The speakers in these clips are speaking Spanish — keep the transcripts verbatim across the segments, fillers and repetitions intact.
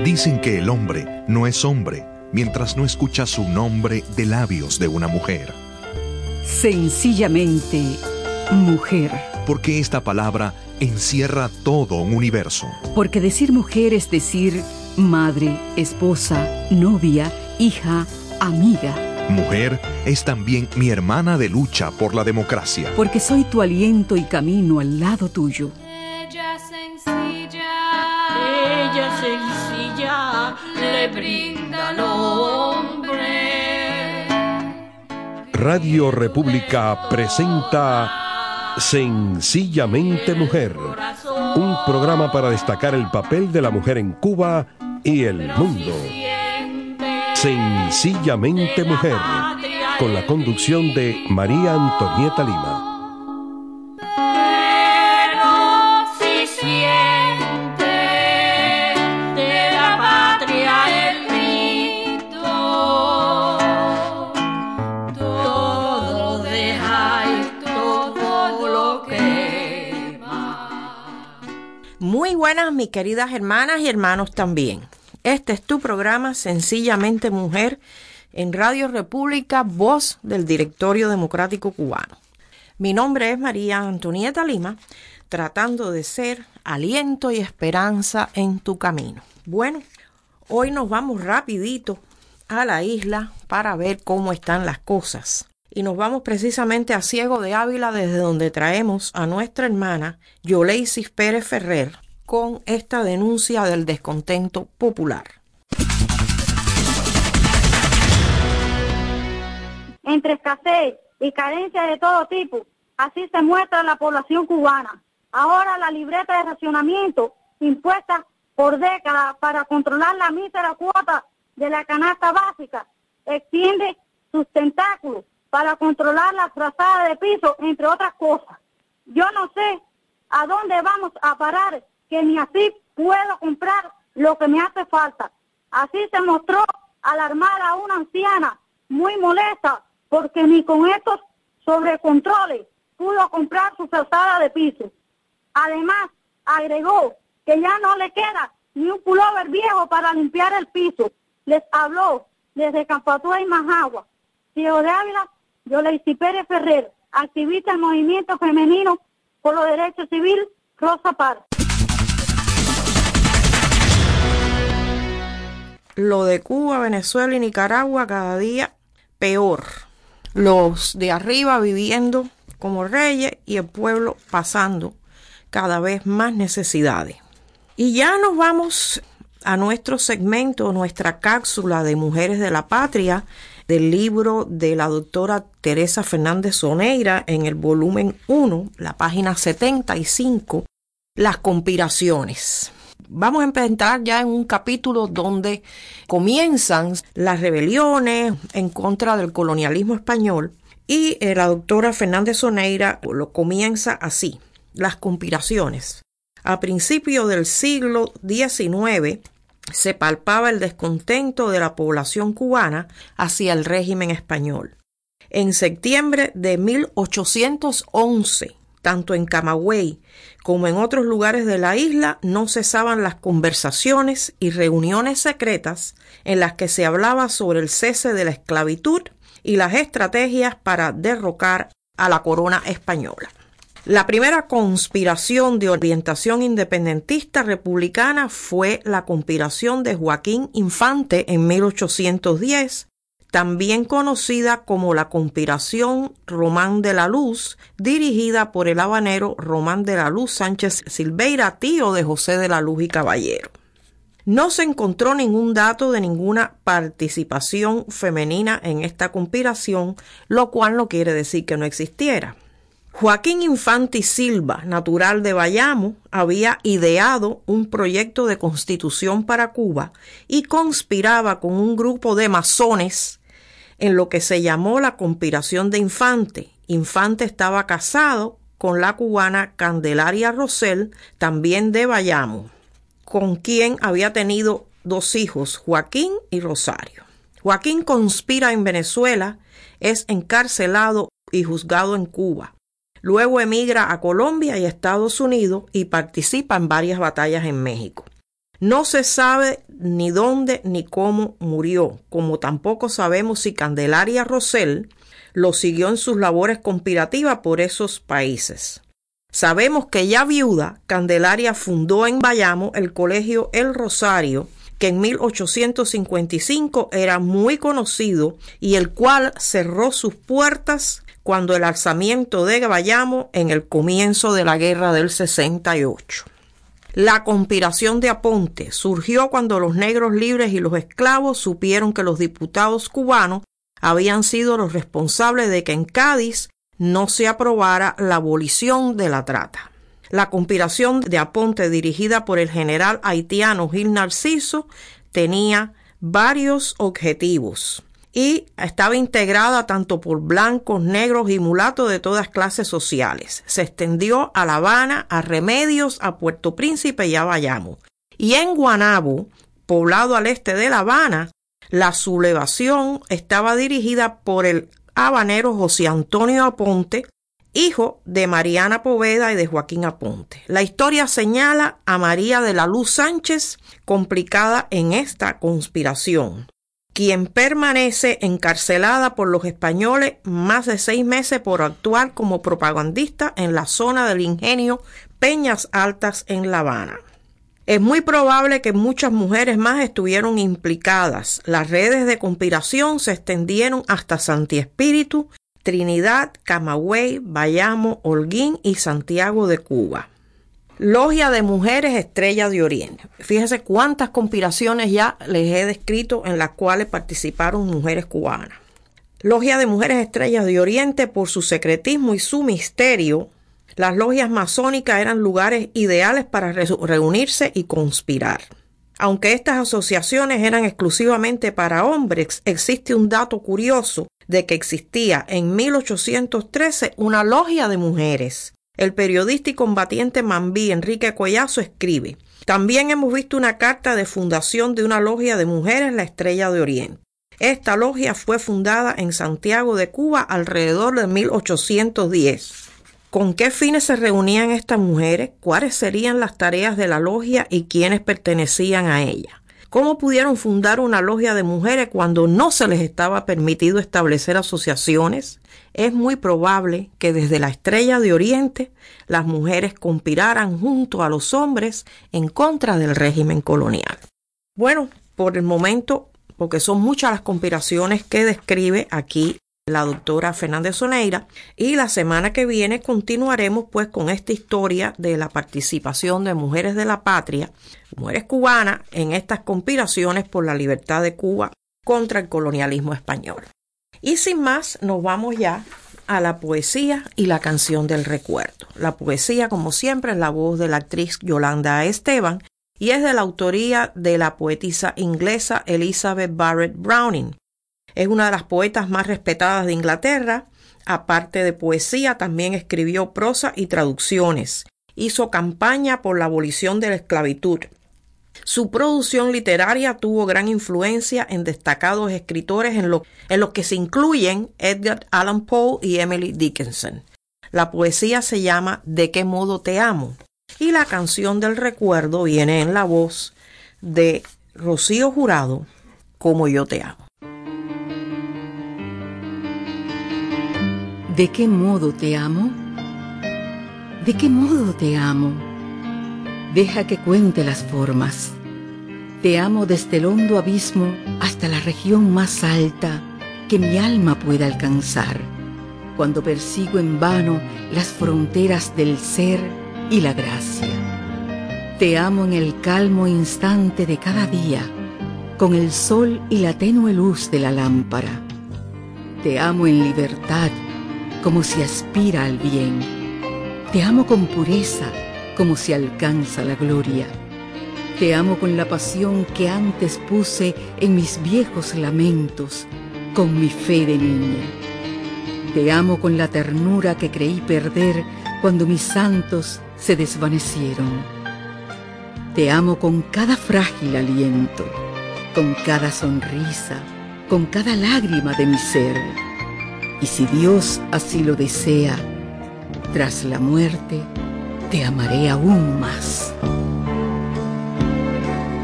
Dicen que el hombre no es hombre mientras no escucha su nombre de labios de una mujer. Sencillamente, mujer. Porque esta palabra encierra todo un universo. Porque decir mujer es decir madre, esposa, novia, hija, amiga. Mujer es también mi hermana de lucha por la democracia. Porque soy tu aliento y camino al lado tuyo. Ella sencilla, ella sencilla, le brinda al hombre. Radio República presenta Sencillamente Mujer, un programa para destacar el papel de la mujer en Cuba y el mundo. Sencillamente Mujer, con la conducción de María Antonieta Lima. Pero si siente de la patria el grito, todo deja y todo lo quema. Muy buenas, mis queridas hermanas y hermanos también. Este es tu programa Sencillamente Mujer en Radio República, voz del Directorio Democrático Cubano. Mi nombre es María Antonieta Lima, tratando de ser aliento y esperanza en tu camino. Bueno, hoy nos vamos rapidito a la isla para ver cómo están las cosas. Y nos vamos precisamente a Ciego de Ávila, desde donde traemos a nuestra hermana Yoleisis Pérez Ferrer, con esta denuncia del descontento popular. Entre escasez y carencia de todo tipo, así se muestra la población cubana. Ahora la libreta de racionamiento impuesta por décadas para controlar la mísera cuota de la canasta básica extiende sus tentáculos para controlar la frazada de piso, entre otras cosas. Yo no sé a dónde vamos a parar, que ni así puedo comprar lo que me hace falta. Así se mostró alarmada una anciana muy molesta porque ni con estos sobrecontroles pudo comprar su frazada de piso. Además, agregó que ya no le queda ni un pullover viejo para limpiar el piso. Les habló desde Campatué y Majagua, Ciego de Ávila, Yoleisis Pérez Ferrer, activista del movimiento femenino por los derechos civiles, Rosa Parks. Lo de Cuba, Venezuela y Nicaragua cada día peor. Los de arriba viviendo como reyes y el pueblo pasando cada vez más necesidades. Y ya nos vamos a nuestro segmento, nuestra cápsula de Mujeres de la Patria, del libro de la doctora Teresa Fernández Soneira, en el volumen uno, la página setenta y cinco, Las conspiraciones. Vamos a empezar ya en un capítulo donde comienzan las rebeliones en contra del colonialismo español y eh, la doctora Fernández Soneira lo comienza así: las conspiraciones. A principios del siglo diecinueve se palpaba el descontento de la población cubana hacia el régimen español. En septiembre de mil ochocientos once, tanto en Camagüey como en otros lugares de la isla, no cesaban las conversaciones y reuniones secretas en las que se hablaba sobre el cese de la esclavitud y las estrategias para derrocar a la corona española. La primera conspiración de orientación independentista republicana fue la conspiración de Joaquín Infante en mil ochocientos diez, también conocida como la conspiración Román de la Luz, dirigida por el habanero Román de la Luz Sánchez Silveira, tío de José de la Luz y Caballero. No se encontró ningún dato de ninguna participación femenina en esta conspiración, lo cual no quiere decir que no existiera. Joaquín Infante y Silva, natural de Bayamo, había ideado un proyecto de constitución para Cuba y conspiraba con un grupo de masones en lo que se llamó la conspiración de Infante. Infante estaba casado con la cubana Candelaria Rosell, también de Bayamo, con quien había tenido dos hijos, Joaquín y Rosario. Joaquín conspira en Venezuela, es encarcelado y juzgado en Cuba. Luego emigra a Colombia y Estados Unidos y participa en varias batallas en México. No se sabe ni dónde ni cómo murió, como tampoco sabemos si Candelaria Rosell lo siguió en sus labores conspirativas por esos países. Sabemos que ya viuda, Candelaria fundó en Bayamo el colegio El Rosario, que en mil ochocientos cincuenta y cinco era muy conocido y el cual cerró sus puertas cuando el alzamiento de Bayamo en el comienzo de la guerra del sesenta y ocho. La conspiración de Aponte surgió cuando los negros libres y los esclavos supieron que los diputados cubanos habían sido los responsables de que en Cádiz no se aprobara la abolición de la trata. La conspiración de Aponte, dirigida por el general haitiano Gil Narciso, tenía varios objetivos y estaba integrada tanto por blancos, negros y mulatos de todas clases sociales. Se extendió a La Habana, a Remedios, a Puerto Príncipe y a Bayamo. Y en Guanabo, poblado al este de La Habana, la sublevación estaba dirigida por el habanero José Antonio Aponte, hijo de Mariana Poveda y de Joaquín Aponte. La historia señala a María de la Luz Sánchez, complicada en esta conspiración, quien permanece encarcelada por los españoles más de seis meses por actuar como propagandista en la zona del ingenio Peñas Altas en La Habana. Es muy probable que muchas mujeres más estuvieron implicadas. Las redes de conspiración se extendieron hasta Santi Espíritu, Trinidad, Camagüey, Bayamo, Holguín y Santiago de Cuba. Logia de Mujeres Estrella de Oriente. Fíjense cuántas conspiraciones ya les he descrito en las cuales participaron mujeres cubanas. Logia de Mujeres Estrellas de Oriente, por su secretismo y su misterio, las logias masónicas eran lugares ideales para re- reunirse y conspirar. Aunque estas asociaciones eran exclusivamente para hombres, existe un dato curioso de que existía en mil ochocientos trece una logia de mujeres. El periodista y combatiente mambí Enrique Collazo escribe: también hemos visto una carta de fundación de una logia de mujeres, la Estrella de Oriente. Esta logia fue fundada en Santiago de Cuba alrededor de mil ochocientos diez. ¿Con qué fines se reunían estas mujeres? ¿Cuáles serían las tareas de la logia y quiénes pertenecían a ella? ¿Cómo pudieron fundar una logia de mujeres cuando no se les estaba permitido establecer asociaciones? Es muy probable que desde la Estrella de Oriente las mujeres conspiraran junto a los hombres en contra del régimen colonial. Bueno, por el momento, porque son muchas las conspiraciones que describe aquí la doctora Fernández Oneira, y la semana que viene continuaremos pues con esta historia de la participación de mujeres de la patria, mujeres cubanas, en estas conspiraciones por la libertad de Cuba contra el colonialismo español. Y sin más, nos vamos ya a la poesía y la canción del recuerdo. La poesía, como siempre, es la voz de la actriz Yolanda Esteban y es de la autoría de la poetisa inglesa Elizabeth Barrett Browning. Es una de las poetas más respetadas de Inglaterra. Aparte de poesía, también escribió prosa y traducciones. Hizo campaña por la abolición de la esclavitud. Su producción literaria tuvo gran influencia en destacados escritores en, lo, en los que se incluyen Edgar Allan Poe y Emily Dickinson. La poesía se llama ¿De qué modo te amo? Y la canción del recuerdo viene en la voz de Rocío Jurado, Como yo te amo. ¿De qué modo te amo? ¿De qué modo te amo? Deja que cuente las formas. Te amo desde el hondo abismo hasta la región más alta que mi alma pueda alcanzar, cuando persigo en vano las fronteras del ser y la gracia. Te amo en el calmo instante de cada día, con el sol y la tenue luz de la lámpara. Te amo en libertad, como si aspira al bien. Te amo con pureza, como si alcanza la gloria. Te amo con la pasión que antes puse en mis viejos lamentos, con mi fe de niña. Te amo con la ternura que creí perder cuando mis santos se desvanecieron. Te amo con cada frágil aliento, con cada sonrisa, con cada lágrima de mi ser. Y si Dios así lo desea, tras la muerte te amaré aún más.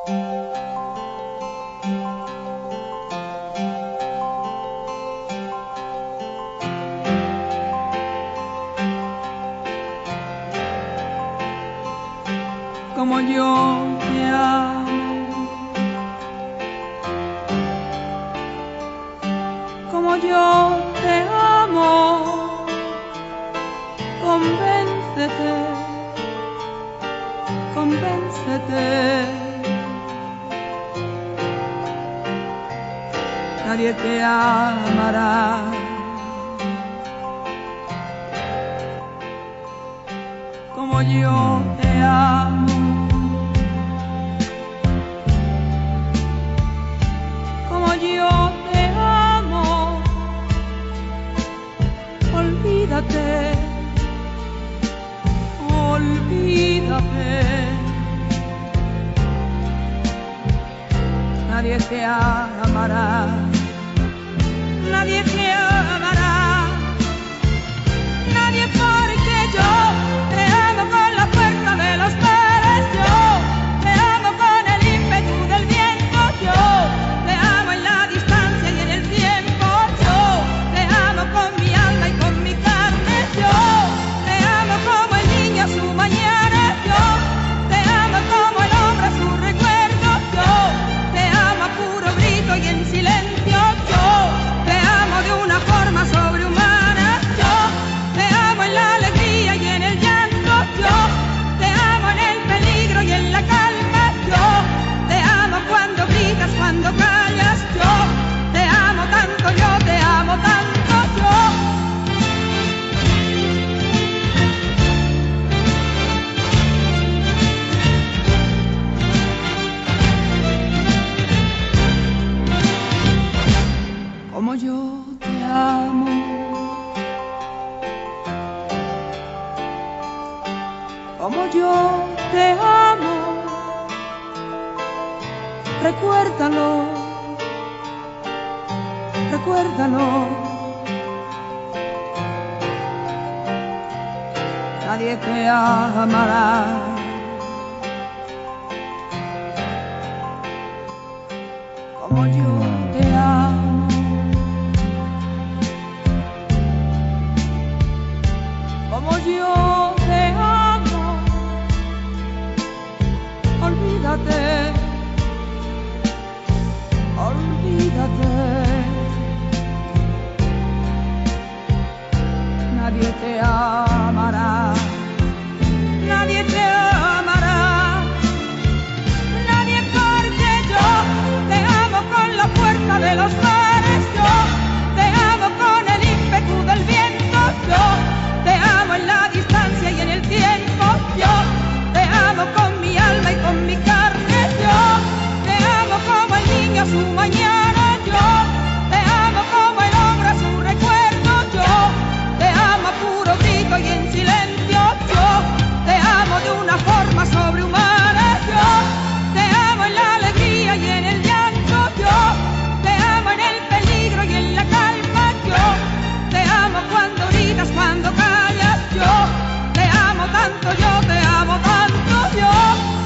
Como yo te amo, como yo te amo, convéncete, convéncete, nadie te amará como yo te amo. Yo te amo, olvídate, olvídate, nadie te amará, nadie te amará, nadie porque yo te amo con la fuerza de los mares, yo te amo con el ímpetu del viento, yo te amo en la distancia y en el tiempo, yo te amo con mi alma y con mi carne, yo te amo como el niño a su mañana, yo te amo como el hombre a su recuerdo, yo te amo a puro grito y en silencio, yo te amo de una forma sobrehumana, yo te amo en la alegría y en el llanto, yo te amo en el peligro y en la calma, yo te amo cuando gritas, cuando callas, yo te amo tanto, yo te amo tanto, yo. Como yo te amo, como yo te amo, recuérdalo, recuérdalo, nadie te amará como yo te amo. Como yo te amo, olvídate, olvídate, nadie te amará, nadie te amará, nadie porque yo te amo con la fuerza de los mares, yo te amo con el ímpetu del viento, yo te amo en la distancia y en el tiempo, yo te amo con mi alma y con mi carne, yo te amo como el niño a su mañana, yo te amo como el hombre a su recuerdo, yo te amo a puro grito y en silencio, yo te amo de una forma sobrehumana, yo te amo en la alegría y en el llanto, yo te amo en el peligro y en la calma, yo te amo cuando gritas, cuando callas, yo te amo tanto, yo te amo tanto, yo.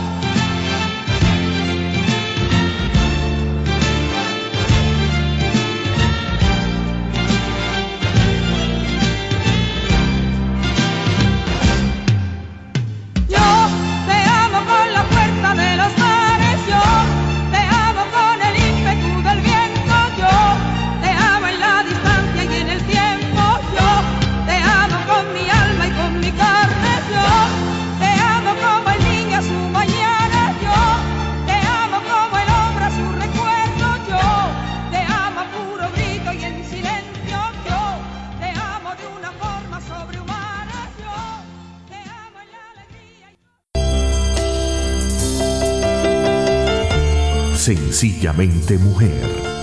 Sencillamente Mujer.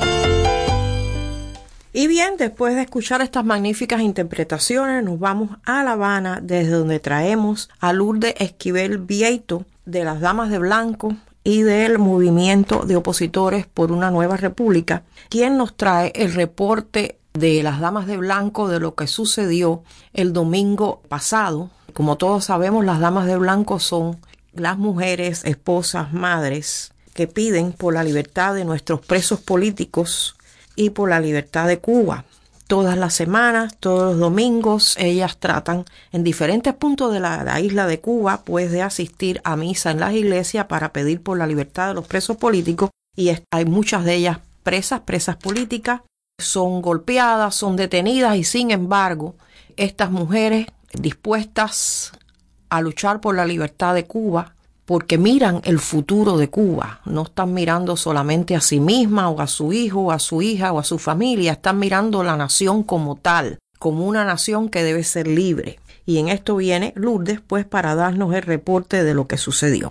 Y bien, después de escuchar estas magníficas interpretaciones, nos vamos a La Habana, desde donde traemos a Lourdes Esquivel Vieito, de las Damas de Blanco y del Movimiento de Opositores por una Nueva República, quien nos trae el reporte de las Damas de Blanco de lo que sucedió el domingo pasado. Como todos sabemos, las Damas de Blanco son las mujeres, esposas, madres, que piden por la libertad de nuestros presos políticos y por la libertad de Cuba. Todas las semanas, todos los domingos, ellas tratan en diferentes puntos de la, la isla de Cuba, pues de asistir a misa en las iglesias para pedir por la libertad de los presos políticos. Y es, hay muchas de ellas presas, presas políticas, son golpeadas, son detenidas y sin embargo, estas mujeres dispuestas a luchar por la libertad de Cuba, porque miran el futuro de Cuba, no están mirando solamente a sí misma o a su hijo o a su hija o a su familia, están mirando la nación como tal, como una nación que debe ser libre. Y en esto viene Lourdes, pues, para darnos el reporte de lo que sucedió.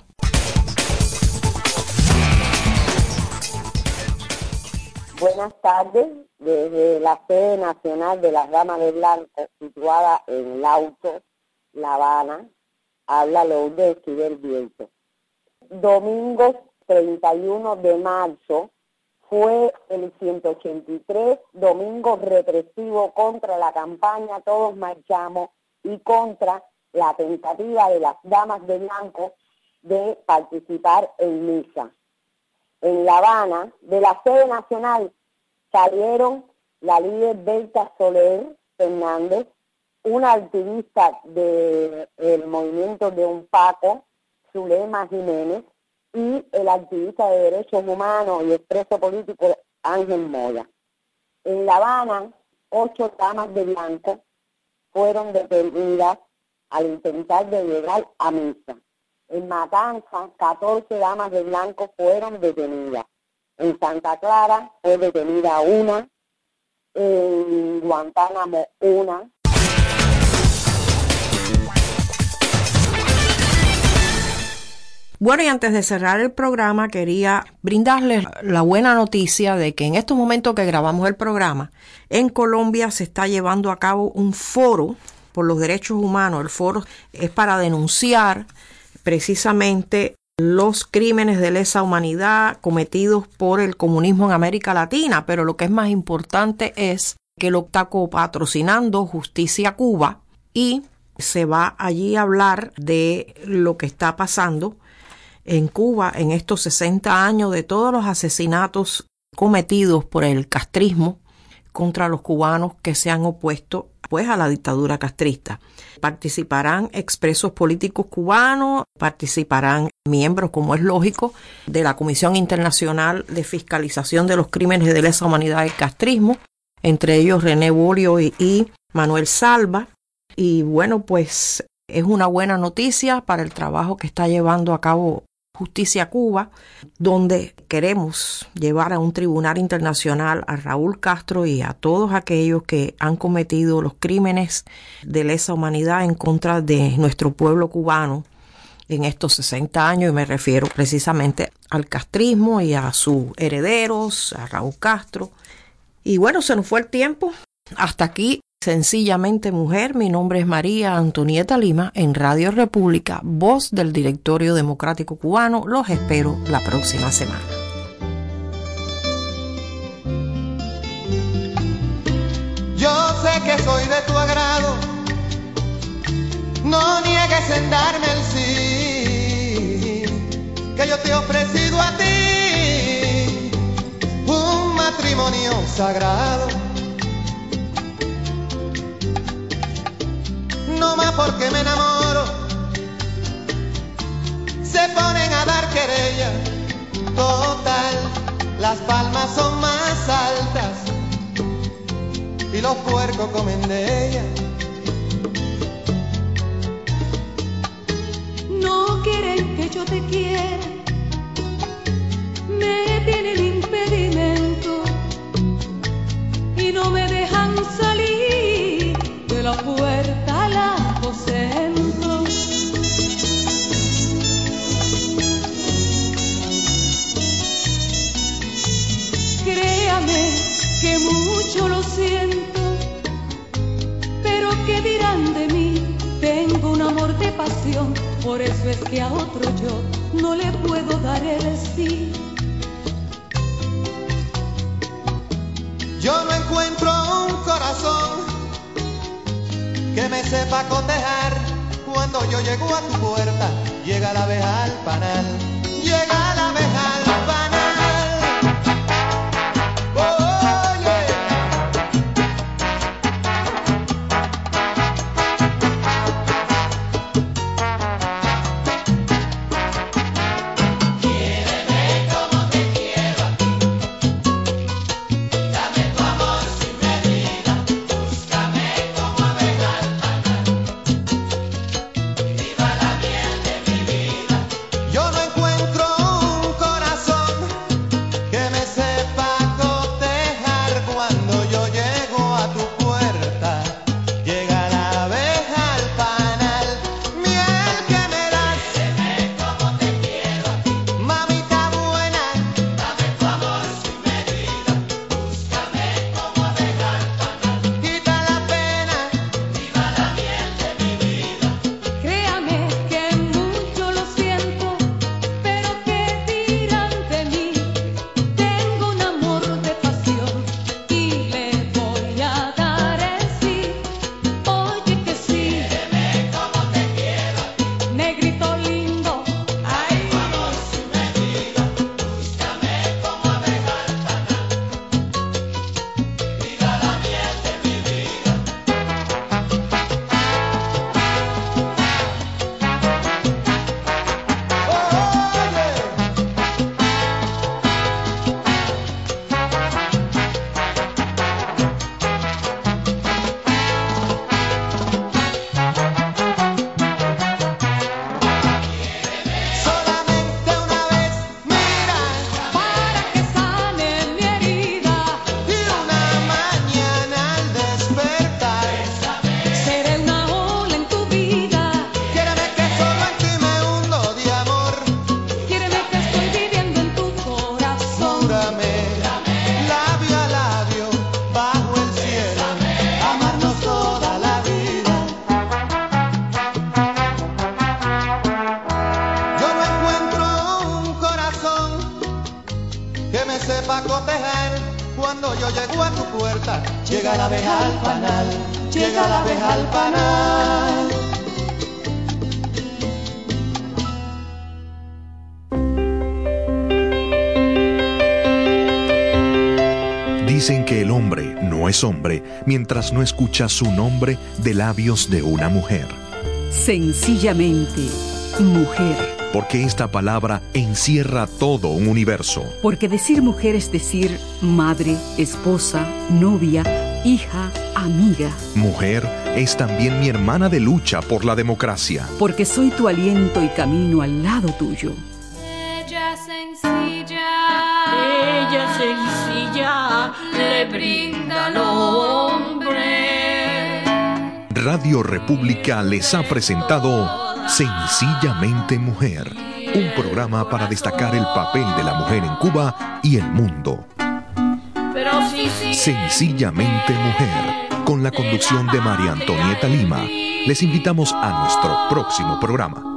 Buenas tardes, desde la sede nacional de las Damas de Blanco, situada en Lauto, La Habana, habla Lourdes Esquivel Viento. Domingo treinta y uno de marzo fue el ciento ochenta y tres domingo represivo contra la campaña Todos Marchamos y contra la tentativa de las Damas de Blanco de participar en misa. En La Habana, de la sede nacional, salieron la líder Berta Soler Fernández, una activista del movimiento de UNPACO, Zulema Jiménez, y el activista de derechos humanos y expreso político Ángel Moya. En La Habana, ocho damas de blanco fueron detenidas al intentar de llegar a misa. En Matanza, catorce damas de blanco fueron detenidas. En Santa Clara fue detenida una, en Guantánamo una. Bueno, y antes de cerrar el programa, quería brindarles la buena noticia de que en estos momentos que grabamos el programa, en Colombia se está llevando a cabo un foro por los derechos humanos. El foro es para denunciar precisamente los crímenes de lesa humanidad cometidos por el comunismo en América Latina, pero lo que es más importante es que lo está copatrocinando Justicia Cuba y se va allí a hablar de lo que está pasando en Cuba en estos sesenta años de todos los asesinatos cometidos por el castrismo contra los cubanos que se han opuesto pues a la dictadura castrista. Participarán expresos políticos cubanos, participarán miembros, como es lógico, de la Comisión Internacional de Fiscalización de los Crímenes de Lesa Humanidad del Castrismo, entre ellos René Bolio y, y Manuel Salva. Y bueno, pues es una buena noticia para el trabajo que está llevando a cabo Justicia Cuba, donde queremos llevar a un tribunal internacional a Raúl Castro y a todos aquellos que han cometido los crímenes de lesa humanidad en contra de nuestro pueblo cubano en estos sesenta años, y me refiero precisamente al castrismo y a sus herederos, a Raúl Castro. Y bueno, se nos fue el tiempo. Hasta aquí, Sencillamente Mujer. Mi nombre es María Antonieta Lima, en Radio República, voz del Directorio Democrático Cubano. Los espero la próxima semana. Yo sé que soy de tu agrado, no niegues en darme el sí, que yo te he ofrecido a ti un matrimonio sagrado. No más porque me enamoro, se ponen a dar querella. Total, las palmas son más altas y los puercos comen de ella. No quieren que yo te quiera, me tienen impedimento y no me dejan salir de la puerta al aposento. Créame que mucho lo siento, pero ¿qué dirán de mí? Tengo un amor de pasión, por eso es que a otro yo no le puedo dar el sí. Yo no encuentro un corazón que me sepa cotejar. Cuando yo llego a tu puerta, llega la abeja al panal, llega la abeja al panal. que me sepa cotejar cuando yo llego a tu puerta. Llega la abeja al panal, llega la abeja al panal. Dicen que el hombre no es hombre mientras no escucha su nombre de labios de una mujer. Sencillamente, mujer. Porque esta palabra encierra todo un universo. Porque decir mujer es decir madre, esposa, novia, hija, amiga. Mujer es también mi hermana de lucha por la democracia. Porque soy tu aliento y camino al lado tuyo. Ella sencilla, ella sencilla, le brinda al hombre. Radio República les ha presentado Sencillamente Mujer, un programa para destacar el papel de la mujer en Cuba y el mundo. Pero sí, sí, Sencillamente Mujer, con la conducción de María Antonieta Lima. Les invitamos a nuestro próximo programa.